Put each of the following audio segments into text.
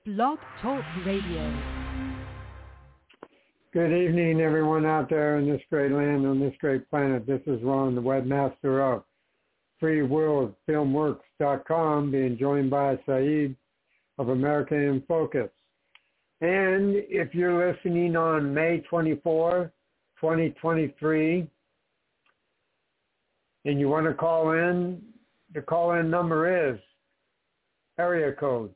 Blog Talk Radio. Good evening, everyone out there in this great land, on this great planet. This is Ron, the webmaster of FreeWorldFilmWorks.com, being joined by Saeed of America in Focus. And if you're listening on May 24, 2023, and you want to call in, the call-in number is area code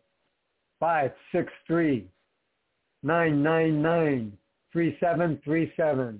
563-999-3737.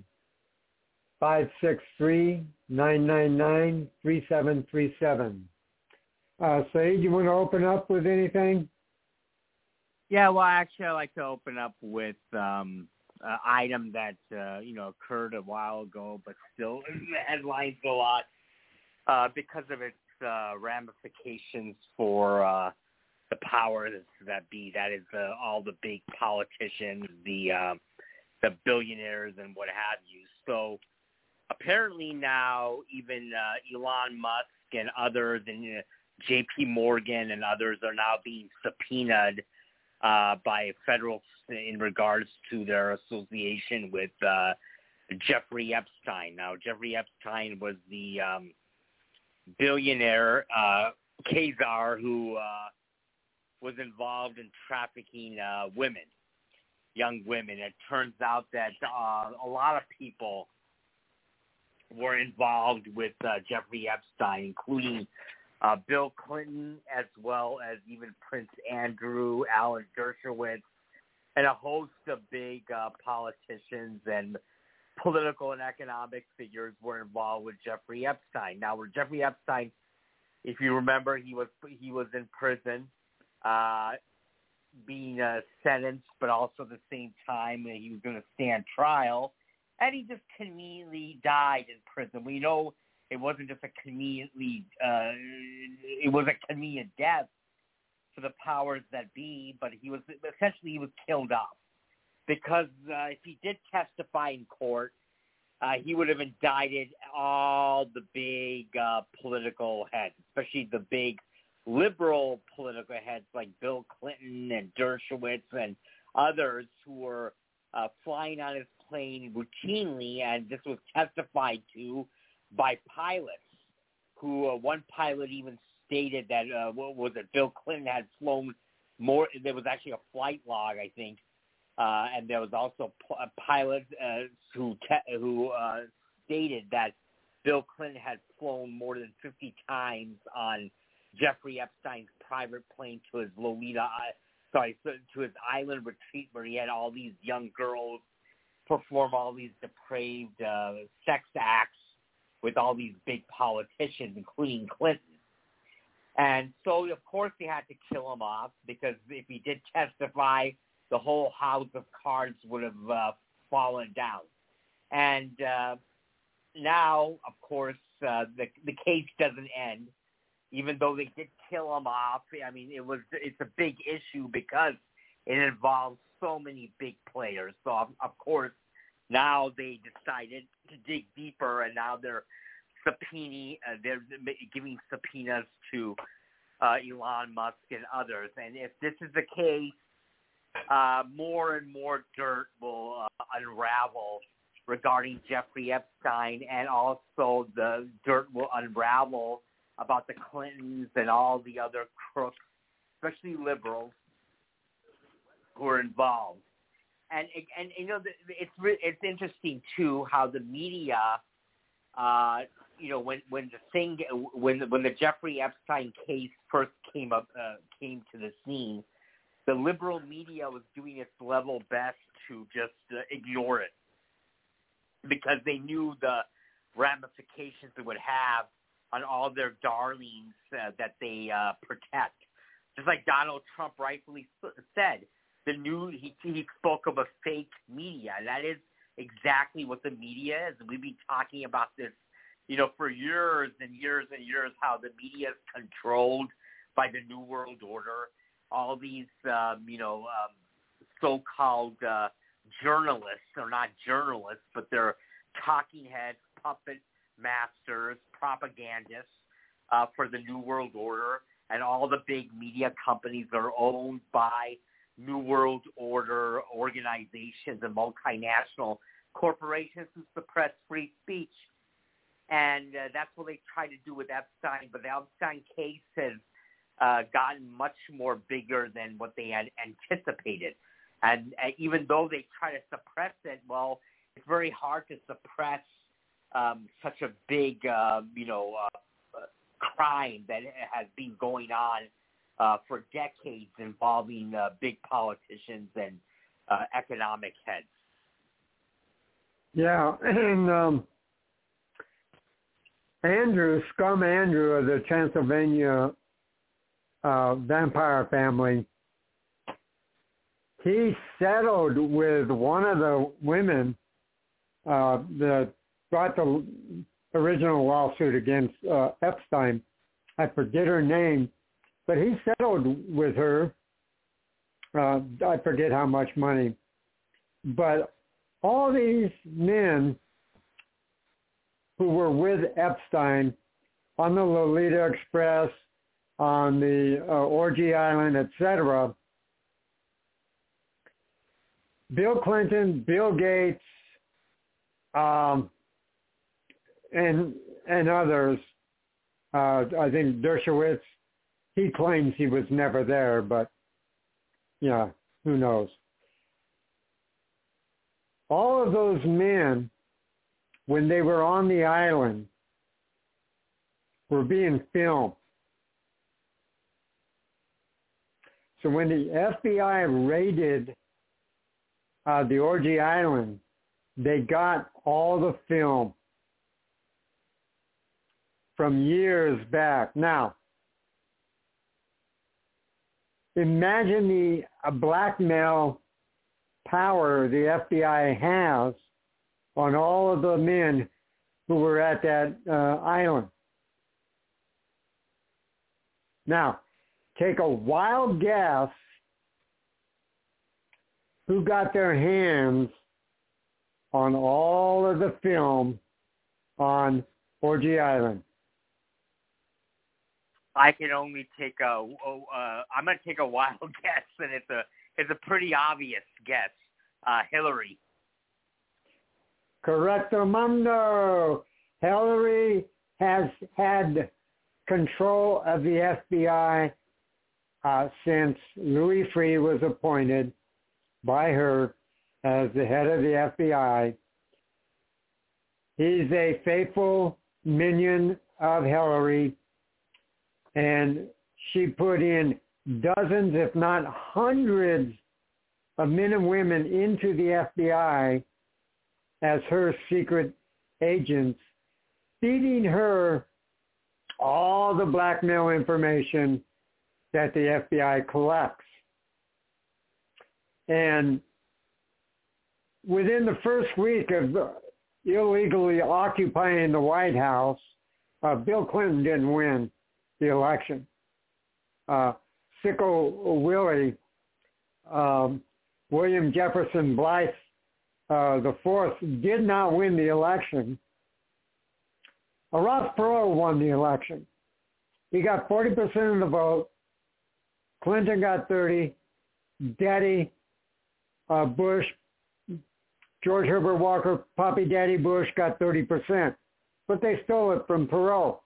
563-999-3737. Saeed, you want to open up with anything? Yeah, well, actually, I'd like to open up with an item that, occurred a while ago, but still headlines a lot because of its ramifications for the powers that be. That is all the big politicians, the billionaires and what have you. So apparently now even Elon Musk and others and J.P. Morgan and others are now being subpoenaed by federal in regards to their association with Jeffrey Epstein. Now, Jeffrey Epstein was the billionaire Khazar who was involved in trafficking women, young women. It turns out that a lot of people were involved with Jeffrey Epstein, including Bill Clinton, as well as even Prince Andrew, Alan Dershowitz, and a host of big politicians and political and economic figures were involved with Jeffrey Epstein. Now, with Jeffrey Epstein, if you remember, he was in prison, being sentenced, but also at the same time he was going to stand trial, and he just conveniently died in prison. We know it wasn't just it was a convenient death for the powers that be, but he was killed off because if he did testify in court, he would have indicted all the big political heads, especially the big liberal political heads like Bill Clinton and Dershowitz and others who were flying on his plane routinely, and this was testified to by pilots who one pilot even stated that Bill Clinton had flown more. There was actually a flight log, I think, and there was also a pilot who stated that Bill Clinton had flown more than 50 times on Jeffrey Epstein's private plane to his to his island retreat where he had all these young girls perform all these depraved sex acts with all these big politicians, including Clinton. And so, of course, they had to kill him off because if he did testify, the whole house of cards would have fallen down. And now, of course, the case doesn't end, even though they did kill him off. I mean, it's a big issue because it involves so many big players. So, of course, now they decided to dig deeper, and now they're giving subpoenas to Elon Musk and others. And if this is the case, more and more dirt will unravel regarding Jeffrey Epstein, and also the dirt will unravel about the Clintons and all the other crooks, especially liberals, who are involved. And it's interesting too how the media, when the Jeffrey Epstein case first came to the scene, the liberal media was doing its level best to just ignore it because they knew the ramifications it would have on all their darlings that they protect. Just like Donald Trump rightfully said, he spoke of a fake media. That is exactly what the media is. We've been talking about this, for years and years and years, how the media is controlled by the New World Order. All these, so-called journalists are not journalists, but they're talking heads, puppet masters, propagandists for the New World Order, and all the big media companies are owned by New World Order organizations and multinational corporations to suppress free speech. And that's what they tried to do with Epstein. But the Epstein case has gotten much more bigger than what they had anticipated. And even though they try to suppress it, well, it's very hard to suppress such a big, crime that has been going on for decades involving big politicians and economic heads. Yeah, and Scum Andrew of the Transylvania vampire family, he settled with one of the women that brought the original lawsuit against Epstein. I forget her name, but he settled with her. I forget how much money. But all these men who were with Epstein on the Lolita Express, on the Orgy Island, etc., Bill Clinton, Bill Gates, and others, I think Dershowitz, he claims he was never there, but yeah, who knows. All of those men, when they were on the island, were being filmed. So when the FBI raided the Orgy Island, they got all the film from years back. Now, imagine the blackmail power the FBI has on all of the men who were at that island. Now, take a wild guess who got their hands on all of the film on Orgy Island. I can only take I'm going to take a wild guess, and it's a pretty obvious guess. Hillary. Correctamundo. Hillary has had control of the FBI since Louis Freeh was appointed by her as the head of the FBI. He's a faithful minion of Hillary, and she put in dozens, if not hundreds, of men and women into the FBI as her secret agents, feeding her all the blackmail information that the FBI collects. And within the first week of illegally occupying the White House, Bill Clinton didn't win the election. Sicko Willie, William Jefferson Blythe IV, did not win the election. Ross Perot won the election. He got 40% of the vote. Clinton got 30. Daddy Bush, George Herbert Walker, Poppy Daddy Bush got 30%. But they stole it from Perot.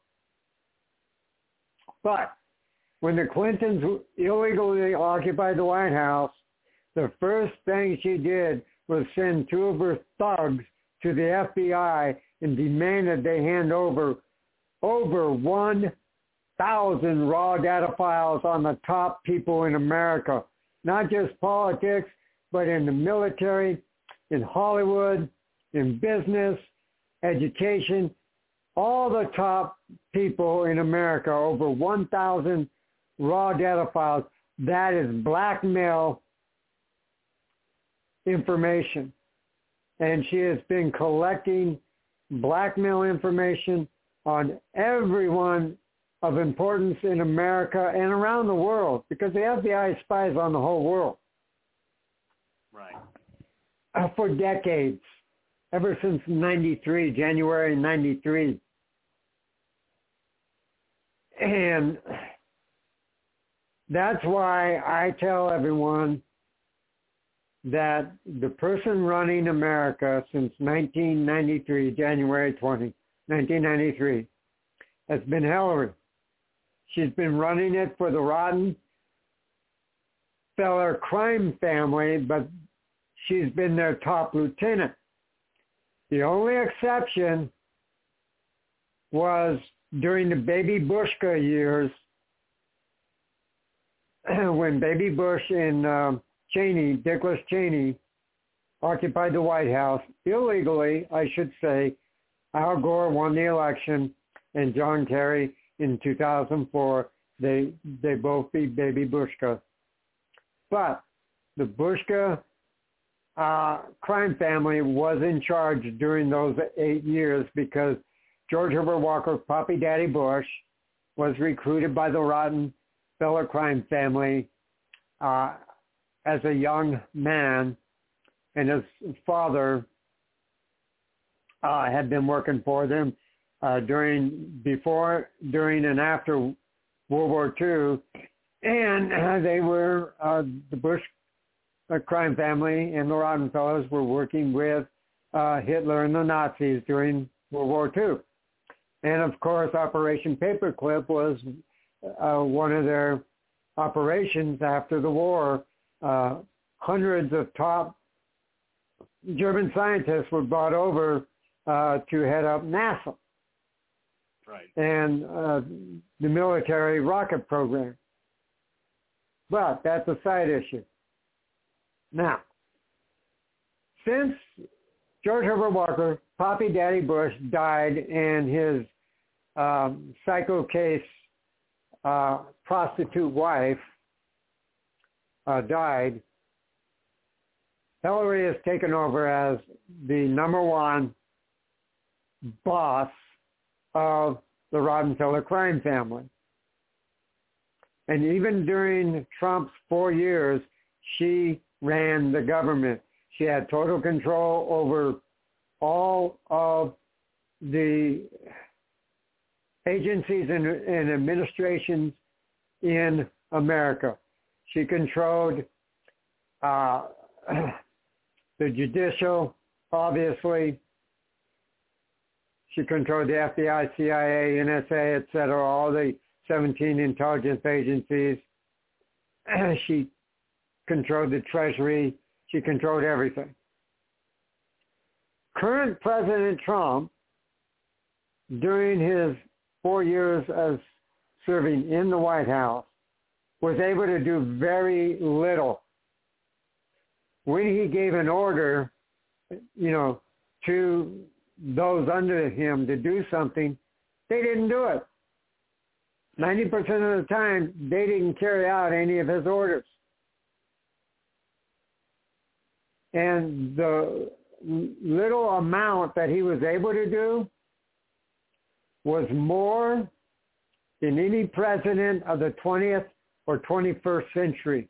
But when the Clintons illegally occupied the White House, the first thing she did was send two of her thugs to the FBI and demanded they hand over 1,000 raw data files on the top people in America, not just politics, but in the military, in Hollywood, in business, education, all the top people in America, over 1,000 raw data files. That is blackmail information. And she has been collecting blackmail information on everyone of importance in America and around the world, because the FBI spies on the whole world. Right. For decades, ever since 93, January 93. And that's why I tell everyone that the person running America since 1993, January 20, 1993, has been Hillary. She's been running it for the Rockefeller crime family, but she's been their top lieutenant. The only exception was during the Baby Bushka years, when Baby Bush and Dickless Cheney, occupied the White House illegally, I should say. Al Gore won the election, and John Kerry in 2004, they both beat Baby Bushka. But the Bushka crime family was in charge during those 8 years because George Herbert Walker, Poppy Daddy Bush, was recruited by the Rockefeller crime family as a young man, and his father had been working for them before, during, and after World War II, and they were the Bush crime family and the Rockefellers were working with Hitler and the Nazis during World War II. And of course, Operation Paperclip was one of their operations after the war. Hundreds of top German scientists were brought over to head up NASA. Right. And the military rocket program. But that's a side issue. Now, since George Herbert Walker, Poppy Daddy Bush, died and his psycho case prostitute wife died, Hillary has taken over as the number one boss of the Rockefeller crime family. And even during Trump's 4 years, she ran the government. She had total control over all of the agencies and administrations in America. She controlled the judicial, obviously. She controlled the FBI, CIA, NSA, et cetera, all the 17 intelligence agencies. She controlled the Treasury. She controlled everything. Current President Trump, during his 4 years as serving in the White House, was able to do very little. When he gave an order, to those under him to do something, they didn't do it. 90% of the time, they didn't carry out any of his orders. And the little amount that he was able to do was more than any president of the 20th or 21st century.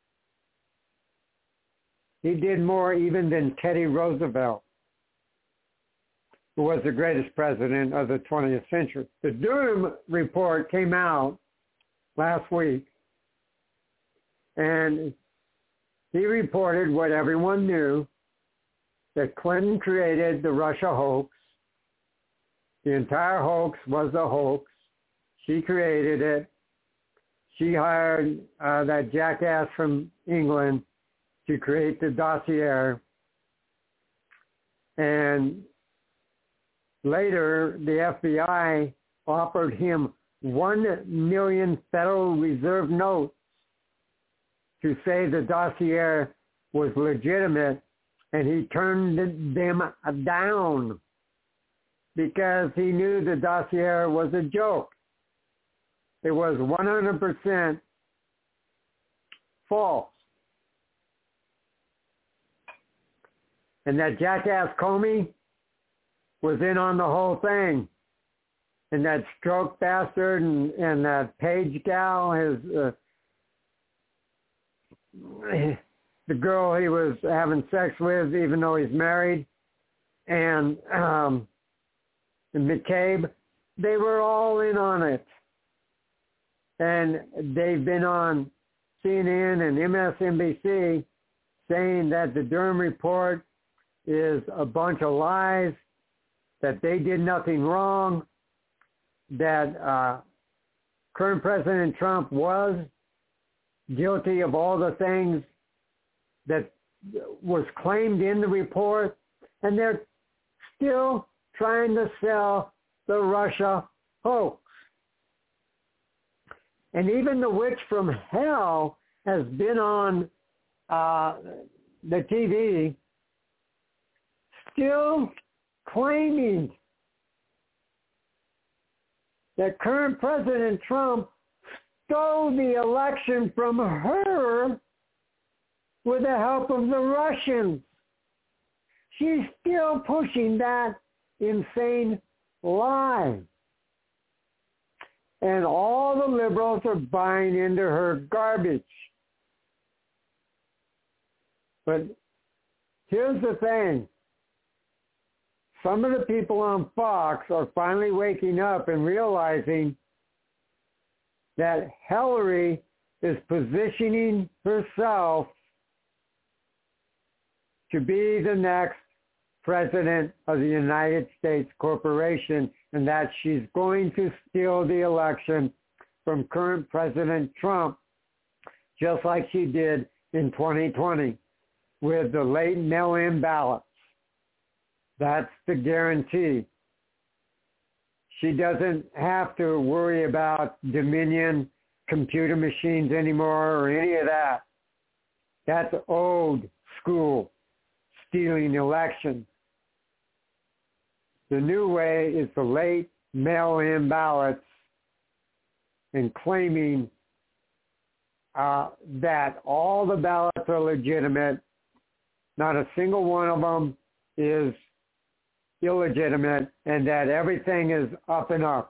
He did more even than Teddy Roosevelt, who was the greatest president of the 20th century. The Durham report came out last week, and he reported what everyone knew, that Clinton created the Russia hoax. The entire hoax was a hoax. She created it. She hired that jackass from England to create the dossier. And later, the FBI offered him 1 million Federal Reserve notes to say the dossier was legitimate, and he turned them down because he knew the dossier was a joke. It was 100% false. And that jackass Comey was in on the whole thing. And that Stroke bastard and that Page gal, the girl he was having sex with, even though he's married, and McCabe, they were all in on it. And they've been on CNN and MSNBC saying that the Durham report is a bunch of lies, that they did nothing wrong, that current President Trump was guilty of all the things that was claimed in the report, and they're still trying to sell the Russia hoax. And even the witch from hell has been on the TV still claiming that current President Trump stole the election from her with the help of the Russians. She's still pushing that insane lie. And all the liberals are buying into her garbage. But here's the thing. Some of the people on Fox are finally waking up and realizing that Hillary is positioning herself to be the next president of the United States Corporation, and that she's going to steal the election from current President Trump, just like she did in 2020 with the late mail-in ballots. That's the guarantee. She doesn't have to worry about Dominion computer machines anymore or any of that. That's old school stealing elections. The new way is the late mail-in ballots and claiming that all the ballots are legitimate. Not a single one of them is illegitimate, and that everything is up and up.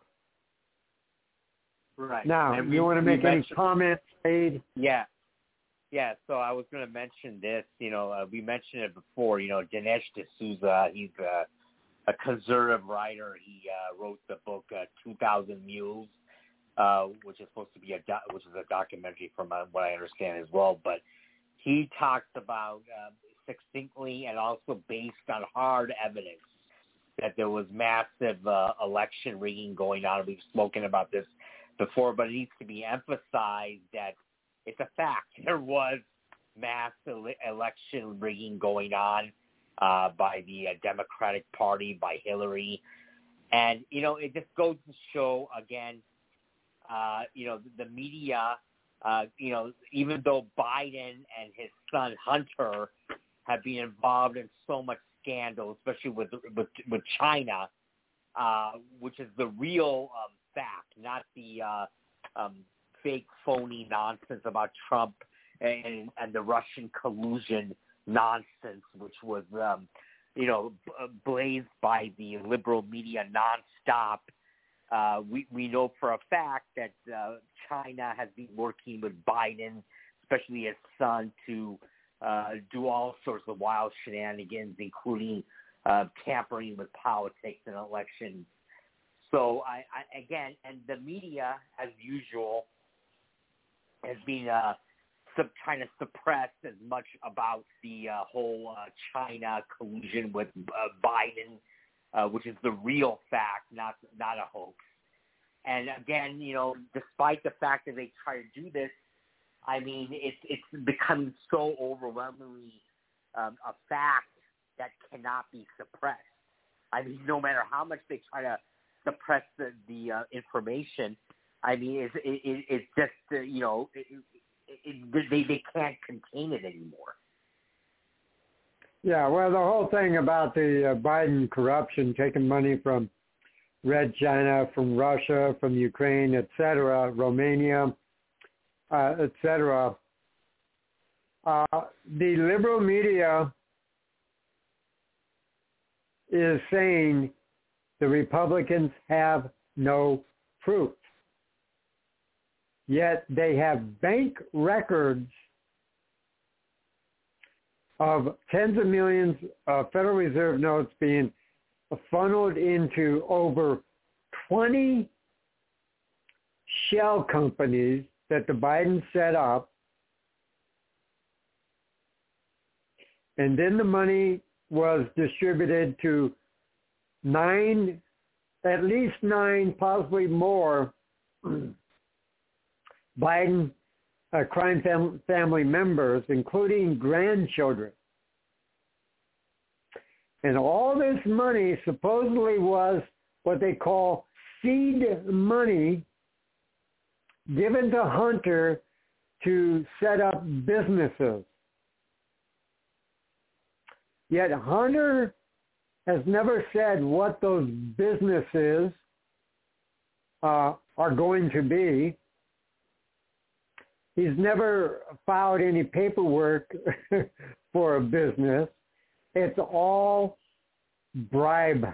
Right. Now, you want to make any comments, Aid? Yeah. So I was going to mention this. We mentioned it before. Dinesh D'Souza. He's a conservative writer. He wrote the book 2,000 Mules, which is supposed to be a documentary from what I understand as well. But he talks about succinctly and also based on hard evidence that there was massive election rigging going on. We've spoken about this before, but it needs to be emphasized that it's a fact. There was mass election rigging going on by the Democratic Party, by Hillary. And, it just goes to show, again, the media, even though Biden and his son Hunter have been involved in so much scandal, especially with China, which is the real fact, not the fake, phony nonsense about Trump and the Russian collusion nonsense, which was, blazed by the liberal media nonstop. We know for a fact that China has been working with Biden, especially his son, to do all sorts of wild shenanigans, including tampering with politics and elections. So, again, and the media, as usual, has been trying to suppress as much about the whole China collusion with Biden, which is the real fact, not a hoax. And again, despite the fact that they try to do this, I mean, it's becoming so overwhelmingly a fact that cannot be suppressed. I mean, no matter how much they try to suppress the information, I mean, it's just they can't contain it anymore. Yeah, well, the whole thing about the Biden corruption, taking money from Red China, from Russia, from Ukraine, etc., Romania, etc. The liberal media is saying the Republicans have no proof. Yet they have bank records of tens of millions of Federal Reserve notes being funneled into over 20 shell companies that the Biden set up And then the money was distributed to at least nine, possibly more, Biden crime family members, including grandchildren. And all this money supposedly was what they call seed money given to Hunter to set up businesses. Yet Hunter has never said what those businesses are going to be. He's never filed any paperwork for a business. It's all bribes.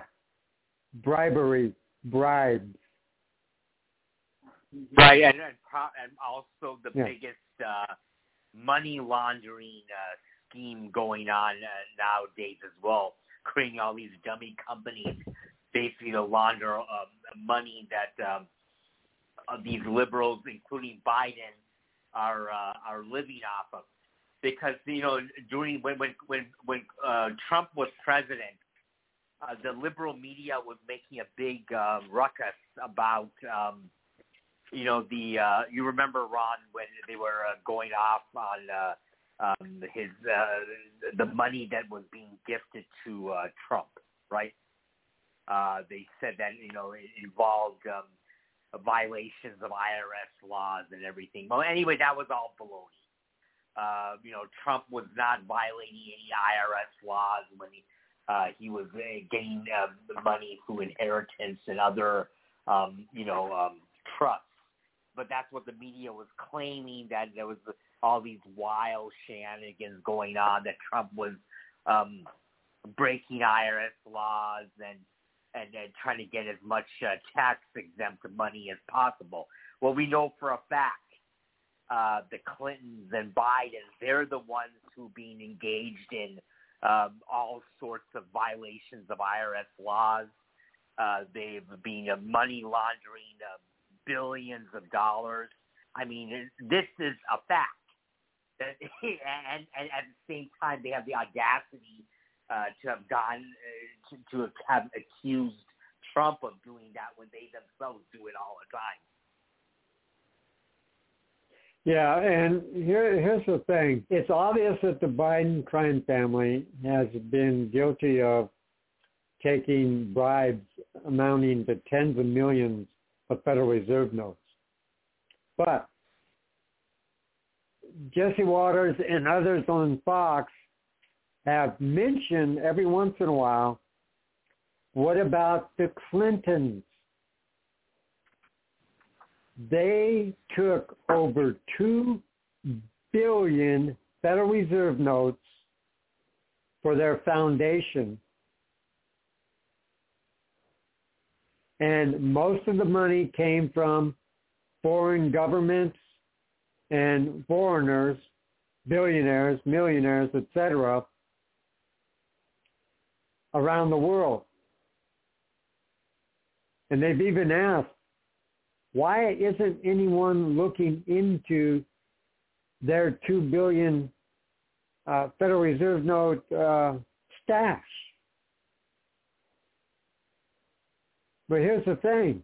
Right, and also the biggest money laundering scheme going on nowadays as well, creating all these dummy companies basically to launder money that these liberals, including Biden, are living off of. Because during when Trump was president, the liberal media was making a big ruckus about you remember, Ron, when they were going off on his the money that was being gifted to Trump, right? They said that it involved violations of IRS laws and everything. Well, anyway, that was all baloney. Trump was not violating any IRS laws when he was getting money through inheritance and other, trusts. But that's what the media was claiming, that there was all these wild shenanigans going on, that Trump was breaking IRS laws and trying to get as much tax-exempt money as possible. Well, we know for a fact the Clintons and Biden, they're the ones who've been engaged in all sorts of violations of IRS laws. They've been money laundering billions of dollars. I mean, this is a fact. And at the same time, they have the audacity to have gone to have accused Trump of doing that when they themselves do it all the time. Yeah, and here's the thing. It's obvious that the Biden crime family has been guilty of taking bribes amounting to tens of millions of Federal Reserve notes. But Jesse Waters and others on Fox have mentioned every once in a while, what about the Clintons? They took over 2 billion Federal Reserve notes for their foundation. And most of the money came from foreign governments and foreigners, billionaires, millionaires, etc., around the world. And they've even asked, why isn't anyone looking into their 2 billion Federal Reserve note stash? But here's the thing.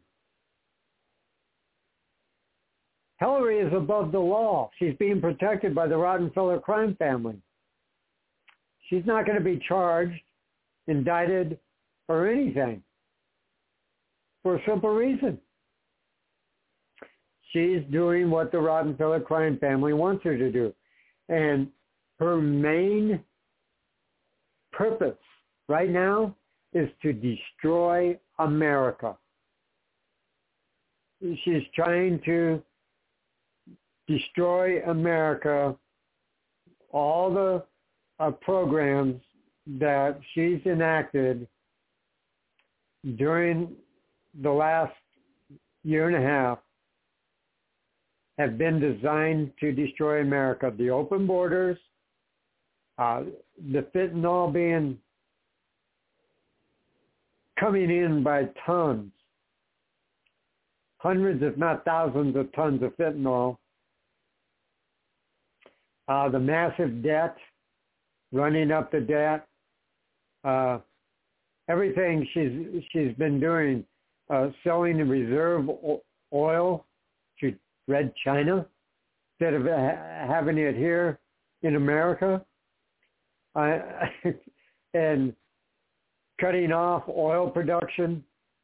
Hillary is above the law. She's being protected by the Rockefeller crime family. She's not going to be charged, indicted, or anything for a simple reason. She's doing what the Rockefeller crime family wants her to do. And her main purpose right now is to destroy America. She's trying to destroy America, all the programs that she's enacted during the last year and a half have been designed to destroy America. The open borders, the fentanyl coming in by tons, hundreds if not thousands of tons of fentanyl, the massive debt running up the debt, everything she's been doing, selling the reserve oil to Red China instead of having it here in America, and cutting off oil production,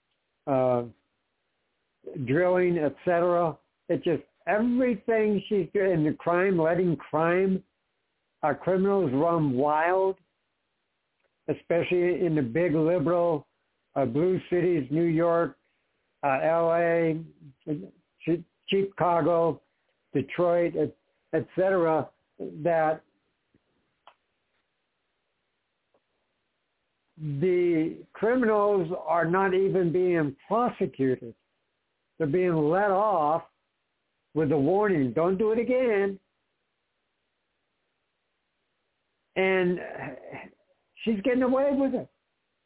drilling, etc. It just everything she's doing, the crime, letting crime, criminals run wild, especially in the big liberal blue cities, New York, L.A., Chicago, Detroit, etc., that the criminals are not even being prosecuted. They're being let off with a warning, don't do it again. And she's getting away with it.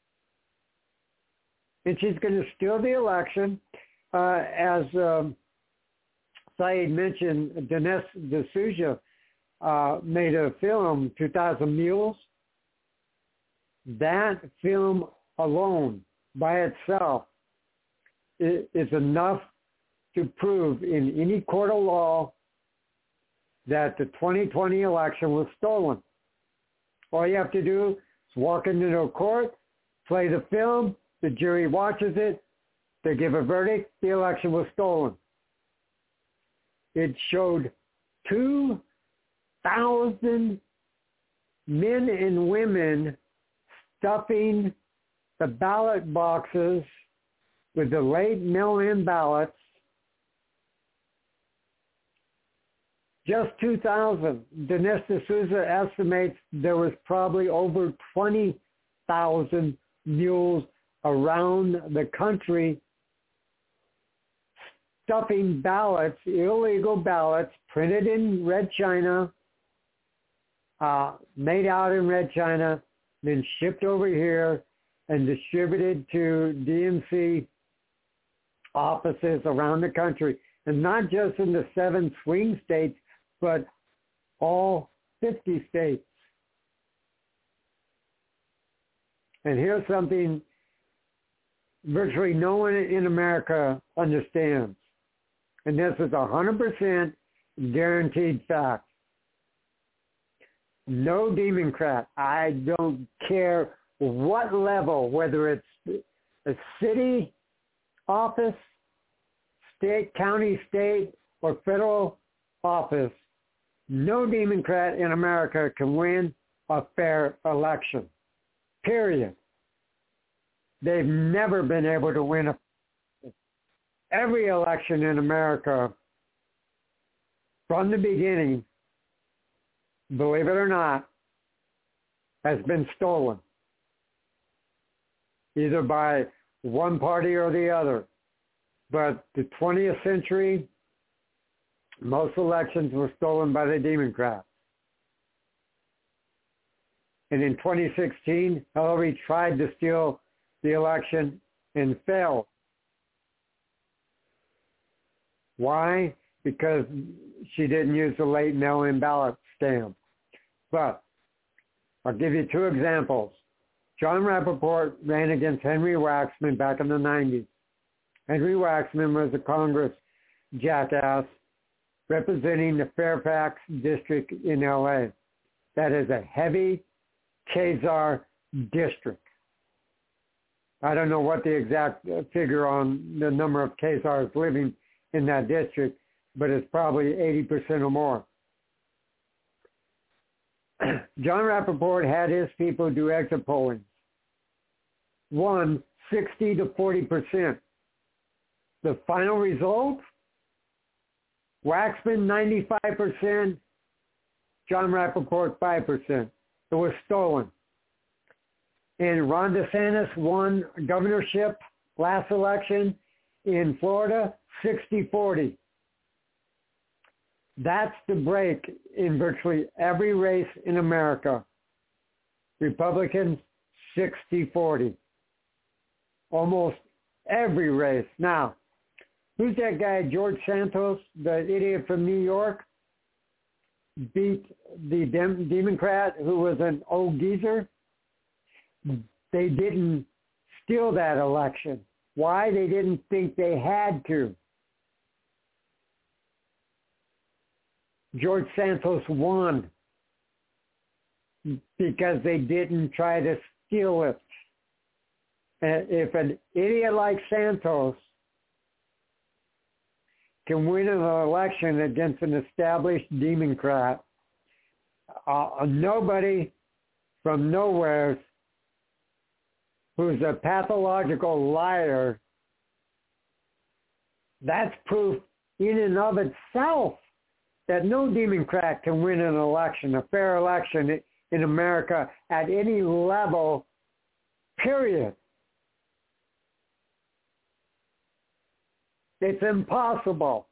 And she's going to steal the election. As Saeed mentioned, Dinesh D'Souza made a film, 2,000 Mules. That film alone, by itself, is enough to prove in any court of law that the 2020 election was stolen. All you have to do is walk into a court, play the film, the jury watches it, they give a verdict, the election was stolen. It showed 2,000 men and women stuffing the ballot boxes with the late mail-in ballots. Just 2,000. Dinesh D'Souza estimates there was probably over 20,000 mules around the country stuffing ballots, illegal ballots, printed in Red China, made out in Red China, then shipped over here and distributed to DNC offices around the country. And not just in the 7 swing states, but all 50 states. And here's something virtually no one in America understands. And this is 100% guaranteed fact. No Democrat, I don't care what level, whether it's a city office, state, county, state, or federal office, no Democrat in America can win a fair election. Period. They've never been able to win every election in America from the beginning, believe it or not, has been stolen, either by one party or the other. But the 20th century, most elections were stolen by the Democrats. And in 2016, Hillary tried to steal the election and failed. Why? Because she didn't use the late mail-in ballot stamp. But I'll give you 2 examples. John Rappaport ran against Henry Waxman back in the 90s. Henry Waxman was a Congress jackass representing the Fairfax district in LA. That is a heavy Khazar district. I don't know what the exact figure on the number of Khazars living in that district, but it's probably 80% or more. John Rappaport had his people do exit polling. Won 60 to 40%. The final result, Waxman 95%, John Rappaport 5%. It was stolen. And Ron DeSantis won governorship last election in Florida, 60-40. That's the break in virtually every race in America. Republicans, 60-40. Almost every race. Now, who's that guy, George Santos, the idiot from New York? beat the Democrat who was an old geezer, they didn't steal that election. Why? They didn't think they had to. George Santos won because they didn't try to steal it. If an idiot like Santos can win an election against an established Democrat, nobody from nowhere who's a pathological liar, that's proof in and of itself that no Democrat can win an election, a fair election in America at any level, period. It's impossible.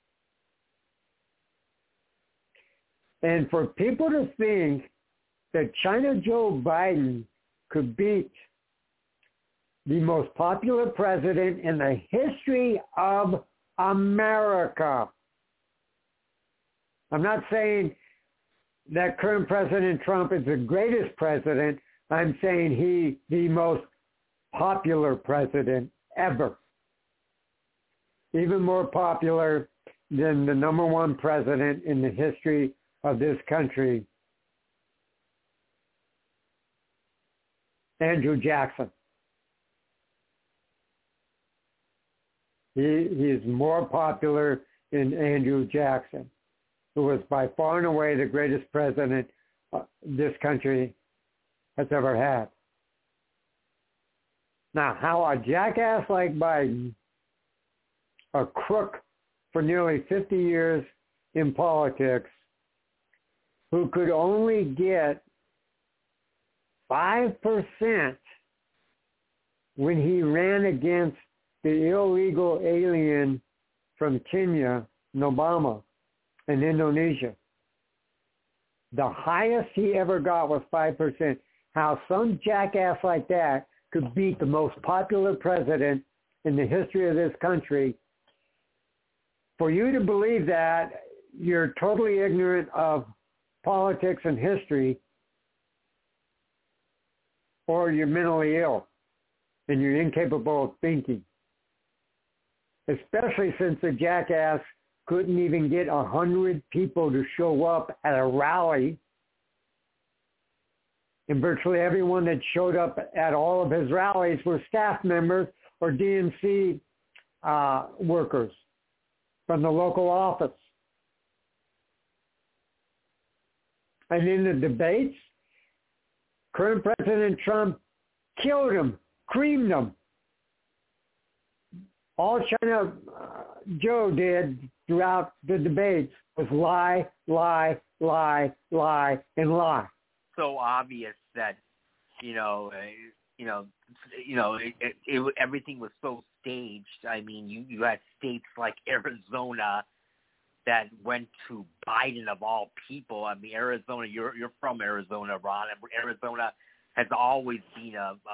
And for people to think that China Joe Biden could beat the most popular president in the history of America. I'm not saying that current President Trump is the greatest president. I'm saying he's the most popular president ever. Even more popular than the number one president in the history of this country, Andrew Jackson. He is more popular than Andrew Jackson, who was by far and away the greatest president this country has ever had. Now, how a jackass like Biden, a crook for nearly 50 years in politics, who could only get 5% when he ran against the illegal alien from Kenya, Obama, and Indonesia. The highest he ever got was 5%. How some jackass like that could beat the most popular president in the history of this country. For you to believe that, you're totally ignorant of politics and history, or you're mentally ill and you're incapable of thinking. Especially since the jackass couldn't even get 100 people to show up at a rally. And virtually everyone that showed up at all of his rallies were staff members or DNC workers from the local office. And in the debates, current President Trump killed him, creamed him. All China Joe did throughout the debates was lie, lie, lie, lie, and lie. So obvious that, everything was so staged. I mean, you had states like Arizona that went to Biden of all people. I mean, Arizona. You're from Arizona, Ron. And Arizona has always been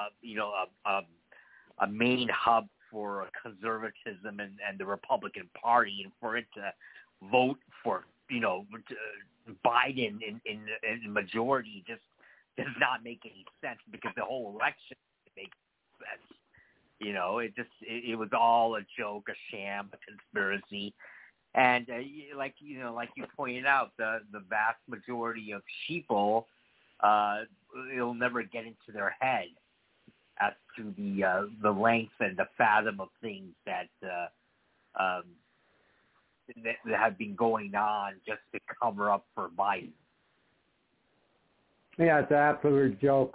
a main hub for conservatism and the Republican Party, and for it to vote for Biden in majority just does not make any sense, because the whole election makes sense. It was all a joke, a sham, a conspiracy. And like you pointed out, the vast majority of sheeple, it'll never get into their head as to the length and the fathom of things that have been going on just to cover up for Biden. Yeah, it's an absolute joke.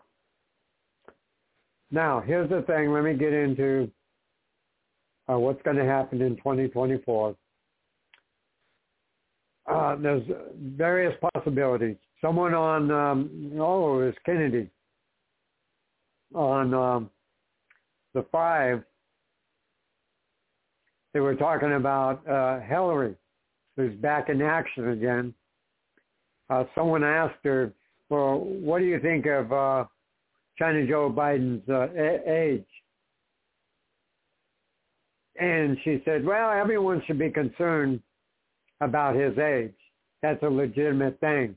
Now, here's the thing. Let me get into what's going to happen in 2024. There's various possibilities. Someone on, it was Kennedy, on the 5, they were talking about Hillary, who's back in action again. Someone asked her, well, what do you think of China Joe Biden's age? And she said, well, everyone should be concerned about his age. that's a legitimate thing.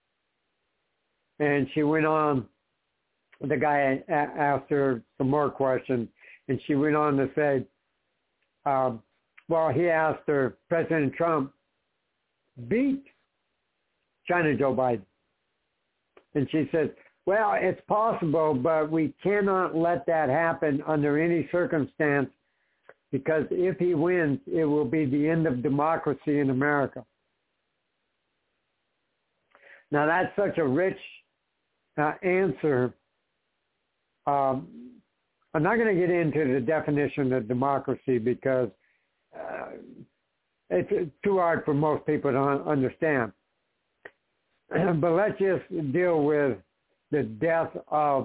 And she went on, the guy asked her some more questions, and she went on to say, well, he asked her, President Trump beat China Joe Biden. And she says, well, it's possible, but we cannot let that happen under any circumstance, because if he wins, it will be the end of democracy in America. Now, that's such a rich answer. I'm not going to get into the definition of democracy because it's too hard for most people to understand. But let's just deal with the death of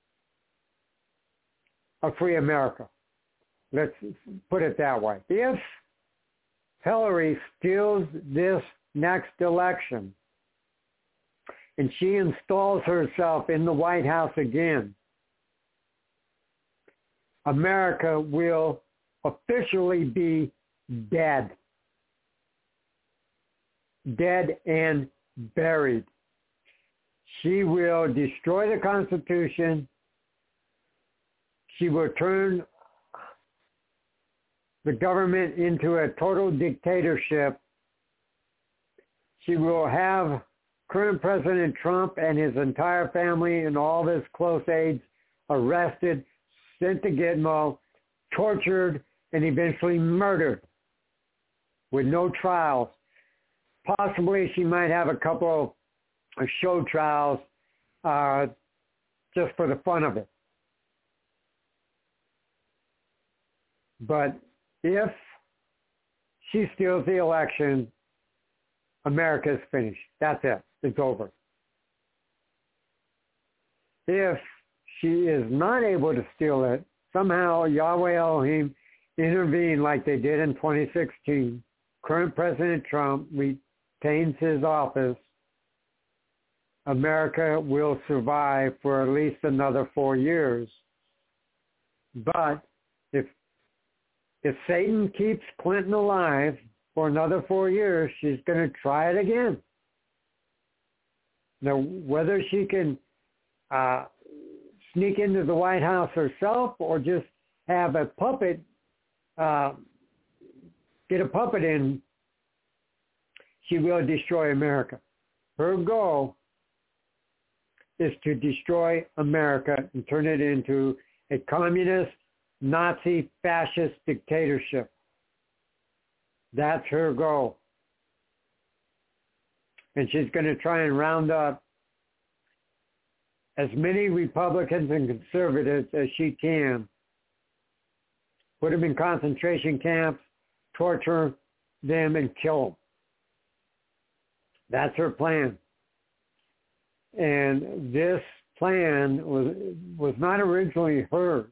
a free America. Let's put it that way. If Hillary steals this next election and she installs herself in the White House again, America will officially be dead. Dead and buried. She will destroy the Constitution. She will turn the government into a total dictatorship. She will have current President Trump and his entire family and all of his close aides arrested, sent to Gitmo, tortured, and eventually murdered with no trials. Possibly she might have a couple of show trials just for the fun of it. But if she steals the election, America is finished. That's it. It's over. If she is not able to steal it, somehow Yahweh Elohim intervene like they did in 2016. Current President Trump retains his office. America will survive for at least another 4 years. But if Satan keeps Clinton alive for another 4 years, she's going to try it again. Now, whether she can sneak into the White House herself or just have a puppet, get a puppet in, she will destroy America. Her goal is to destroy America and turn it into a communist, Nazi, fascist dictatorship. That's her goal. And she's going to try and round up as many Republicans and conservatives as she can, put them in concentration camps, torture them, and kill them. That's her plan. And this plan was not originally hers.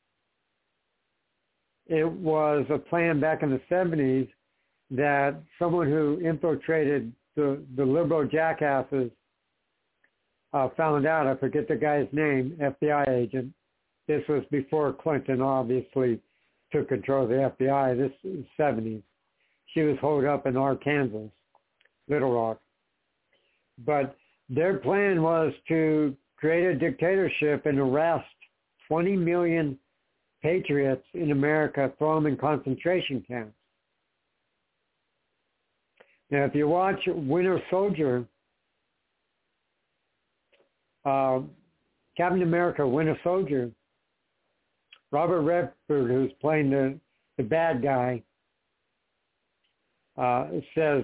It was a plan back in the 70s that someone who infiltrated the liberal jackasses found out. I forget the guy's name, FBI agent. This was before Clinton obviously took control of the FBI. This is 70s. She was holed up in Arkansas, Little Rock. But their plan was to create a dictatorship and arrest 20 million patriots in America, throw them in concentration camps. Now, if you watch Winter Soldier, Captain America, Winter Soldier, Robert Redford, who's playing the bad guy, says,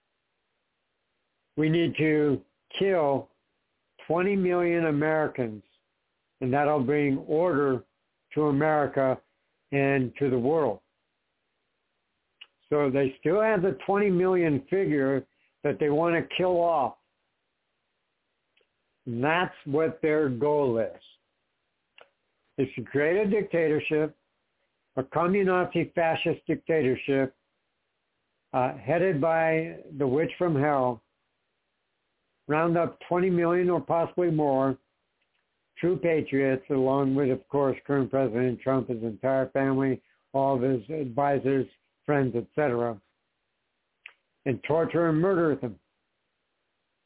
we need to kill 20 million Americans, and that'll bring order to America and to the world. So they still have the 20 million figure that they want to kill off. And that's what their goal is to create a dictatorship, a communist fascist dictatorship, headed by the witch from hell, round up 20 million or possibly more true patriots, along with, of course, current President Trump, his entire family, all of his advisors, friends, etc., and torture and murder them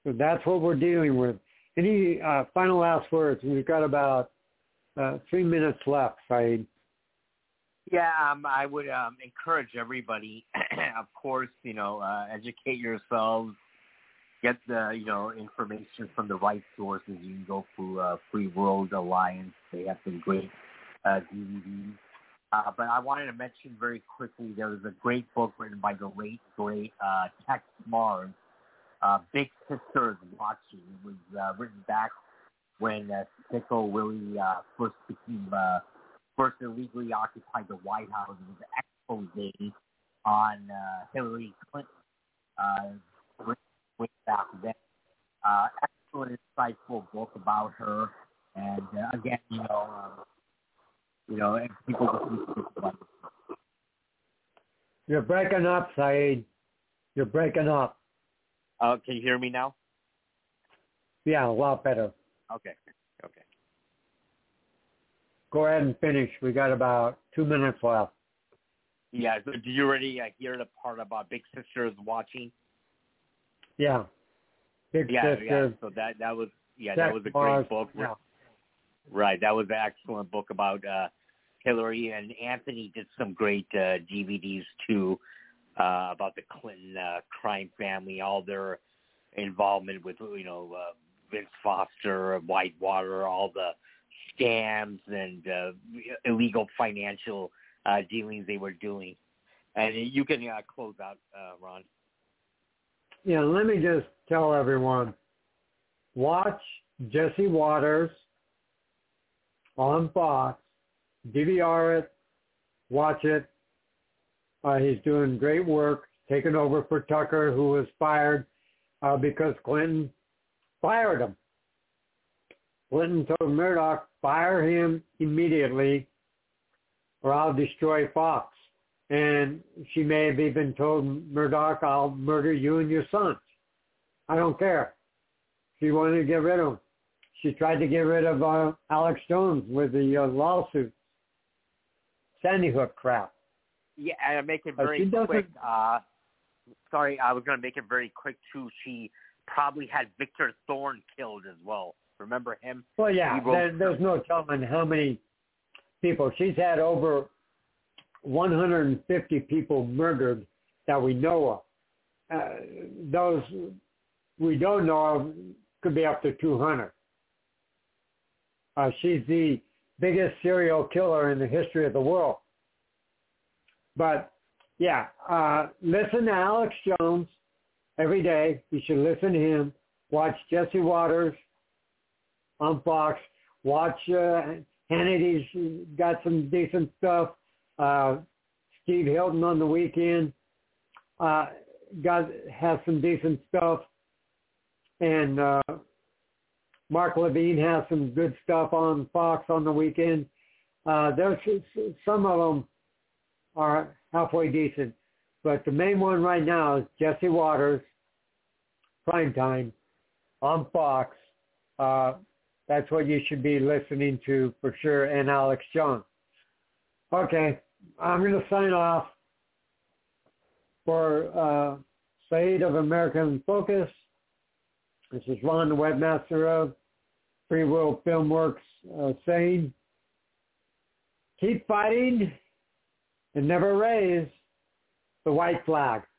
So that's what we're dealing with. Any final last words? We've got about 3 minutes left, Saeed. Yeah, I would encourage everybody, of course, educate yourselves, get the, information from the right sources. You can go through Free World Alliance. They have some great DVDs. But I wanted to mention very quickly, there was a great book written by the late, great Tex Mars, Big Sister is Watching. It was written back when Sicko Willie first illegally occupied the White House. It was an expose on Hillary Clinton way back then. Excellent, insightful book about her. And again, and people just need to think about it. You're breaking up, Saeed. You're breaking up. Can you hear me now? Yeah, a lot better. Okay. Go ahead and finish. We got about 2 minutes left. Yeah. So do you already hear the part about Big Sister is Watching? Yeah. Big Sister. Yeah. So that was that was a great book. Yeah. Right. That was an excellent book about Hillary, and Anthony did some great DVDs too about the Clinton crime family, all their involvement with Vince Foster, Whitewater, all the scams and illegal financial dealings they were doing. And you can close out, Ron. Yeah, let me just tell everyone, watch Jesse Waters on Fox, DVR it, watch it. He's doing great work, taking over for Tucker, who was fired because Clinton fired him. Clinton told Murdoch, fire him immediately or I'll destroy Fox. And she may have even told Murdoch, I'll murder you and your sons. I don't care. She wanted to get rid of him. She tried to get rid of Alex Jones with the lawsuit. Sandy Hook crap. Yeah, and make it very quick. Sorry, I was going to make it very quick, too. She probably had Victor Thorne killed as well. Remember him? Well, yeah, there's no telling how many people. She's had over 150 people murdered that we know of. Those we don't know of could be up to 200. She's the biggest serial killer in the history of the world. But, yeah, listen to Alex Jones every day. You should listen to him. Watch Jesse Waters on Fox. Watch Hannity's got some decent stuff. Steve Hilton on the weekend has some decent stuff. And Mark Levine has some good stuff on Fox on the weekend. There's some of them are halfway decent. But the main one right now is Jesse Waters, Primetime, on Fox. That's what you should be listening to for sure, and Alex Jones. Okay, I'm going to sign off for Saeed of American Focus. This is Ron, the webmaster of Free Will Filmworks, saying, keep fighting and never raise the white flag.